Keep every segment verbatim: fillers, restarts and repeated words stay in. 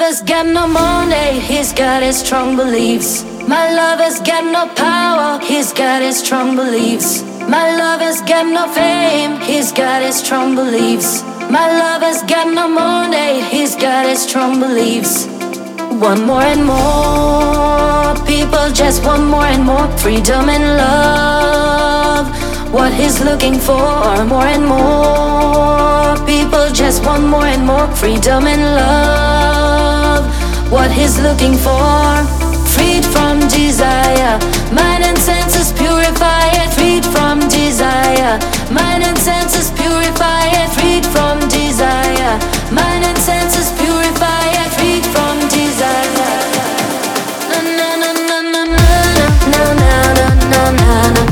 lover's got no money, he's got his strong beliefs. My lover's got no power, he's got his strong beliefs. My lover's got no fame, he's got his strong beliefs. My lover's got no money, he's got his strong beliefs. Want more and more, people just want more and more freedom and love. What he's looking for, more and more, people just want more and more freedom and love. What he's looking for, freed from desire, mind and senses purify it, freed from desire, mind and senses purify it, freed from desire, mind and senses purify it, freed from desire. Na na na na na na na na na na na.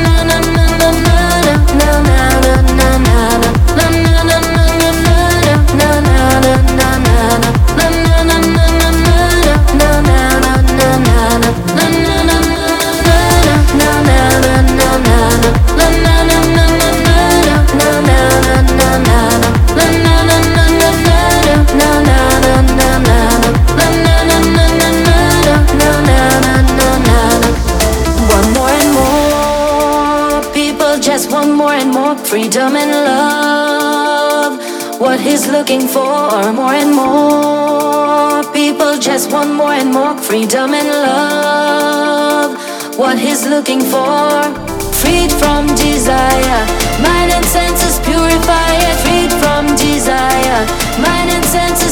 Freedom and love, what he's looking for, more and more. People just want more and more freedom and love, what he's looking for. Freed from desire, mind and senses purify it. Freed from desire, mind and senses